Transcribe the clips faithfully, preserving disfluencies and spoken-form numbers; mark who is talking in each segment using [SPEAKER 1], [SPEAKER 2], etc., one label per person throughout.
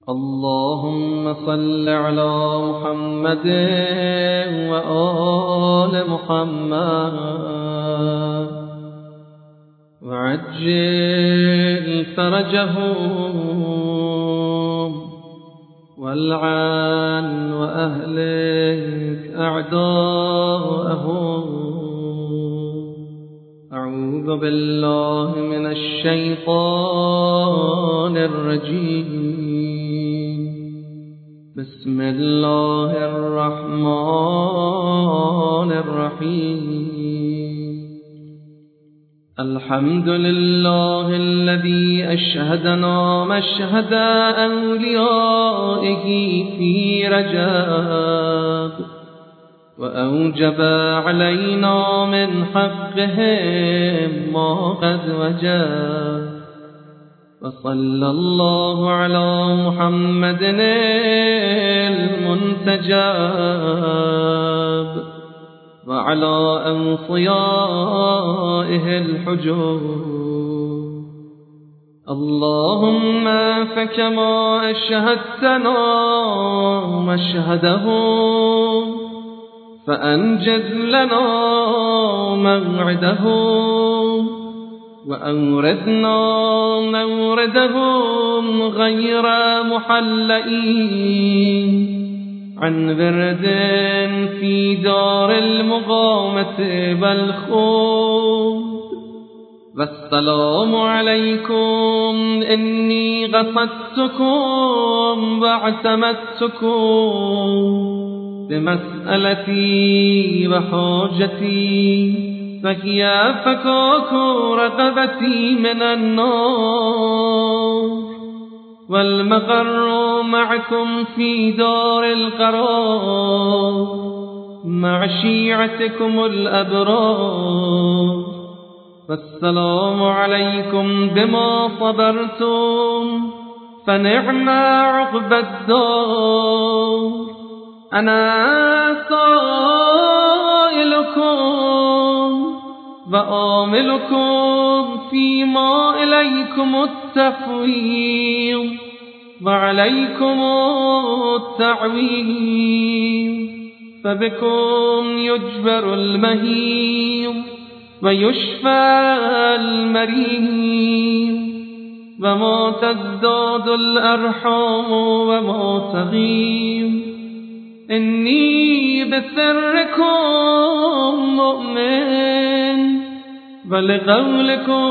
[SPEAKER 1] اللهم صل على محمد وآل محمد وعجل فرجهم والعن وأهلك أعداءهم. أعوذ بالله من الشيطان الرجيم. بسم الله الرحمن الرحيم. الحمد لله الذي أشهدنا مشهد أوليائه في رجب وأوجب علينا من حقهم ما قد وجب. وصلى الله على محمد المنتجب وعلى أوصيائه الحجور. اللهم فكما أشهدتنا مشهدهم فأنجز لنا موعدهم وأوردنا موردهم غير محلئين عن ورد في دار المقامة والخلد. والسلام عليكم إني قصدتكم واعتمدتكم بمسألتي وحاجتي فهي فكاك رقبتي من النار والمقر معكم في دار القرار مع شيعتكم الأبرار. والسلام عليكم بما صبرتم فنعم عقبى الدار. أنا سائلكم وآملكم فيما إليكم التفويض وعليكم التعويض. فبكم يجبر المهيض ويشفى المريض وما تزداد الأرحام وما تغيض. إني بسركم مؤمن ولقولكم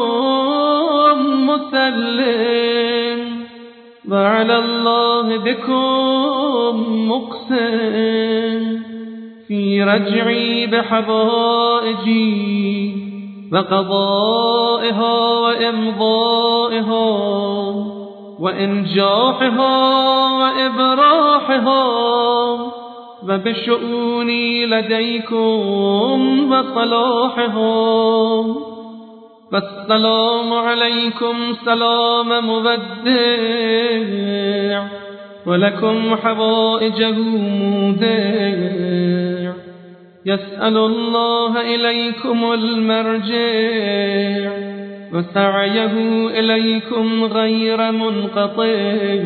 [SPEAKER 1] مسلم وعلى الله بكم مقسم. في رجعي بحوائجي وقضائها وإمضائها وإنجاحها وإبراحها وبشؤوني لديكم وصلاحها. فالسلام عليكم سلام مودع ولكم حوائجه مودع. يسأل الله إليكم المرجع وسعيه إليكم غير منقطع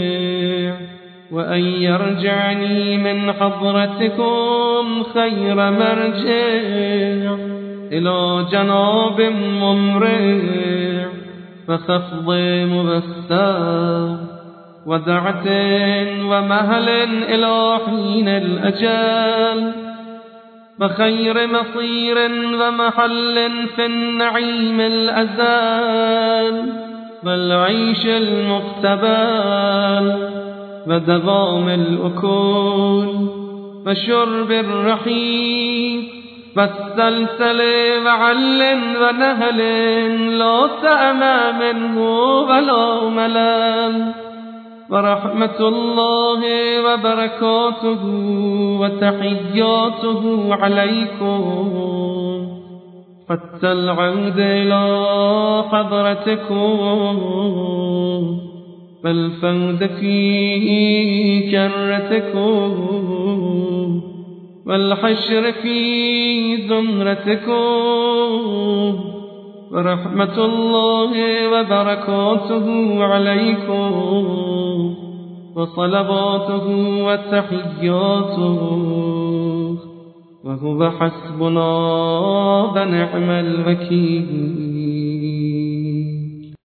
[SPEAKER 1] وأن يرجعني من حضرتكم خير مرجع إلى جناب ممرع وخفض مبسر ودعة ومهل إلى حين الأجل وخير مصير ومحل في النعيم الأزال والعيش المقتبل ودوام الأكل وشرب الرحيق والسلسل وعل ونهل لا سأم منه ولا ملل. ورحمة الله وبركاته وتحياته عليكم حتى العود إلى حضرتكم والفوز في كرتكم والحشر في زمرتكم ورحمة الله وبركاته عليكم وصلواته وتحياته وهو حسبنا ونعم الوكيل.